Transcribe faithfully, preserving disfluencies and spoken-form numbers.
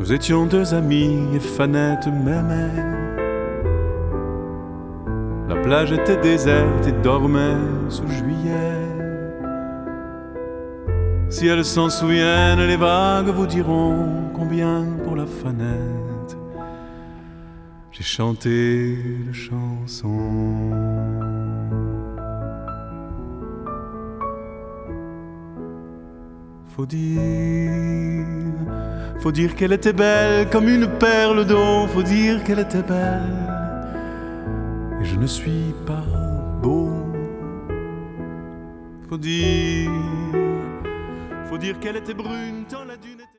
Nous étions deux amis et Fanette m'aimait. La plage était déserte et dormait sous juillet. Si elles s'en souviennent, les vagues vous diront combien pour la Fanette j'ai chanté de chansons. Faut dire, faut dire qu'elle était belle comme une perle d'eau. Faut dire qu'elle était belle et je ne suis pas beau. Faut dire, faut dire qu'elle était brune.